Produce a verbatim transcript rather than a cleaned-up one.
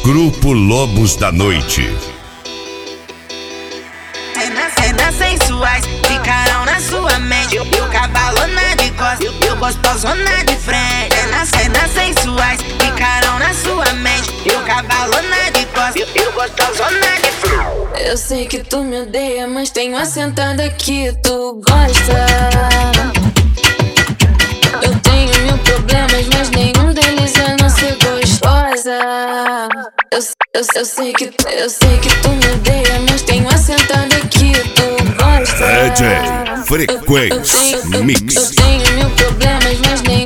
Grupo Lobos da Noite. Cenas sensuais ficarão na sua mente. E o cavalona de costas, e o gostosona de frente. Cenas, cenas sensuais ficarão na sua mente. E o cavalona de costas, e o gostosona de frente. Eu sei que tu me odeia, mas tem uma sentada que tu gosta. Eu tenho mil problemas, mas nenhum deles é não ser gostosa. Eu, eu, eu, sei que, eu sei que tu me odeia, mas tem uma sentada que tu gosta. D J Frequência eu, eu, eu, Mix. Eu tenho mil problemas, mas nenhum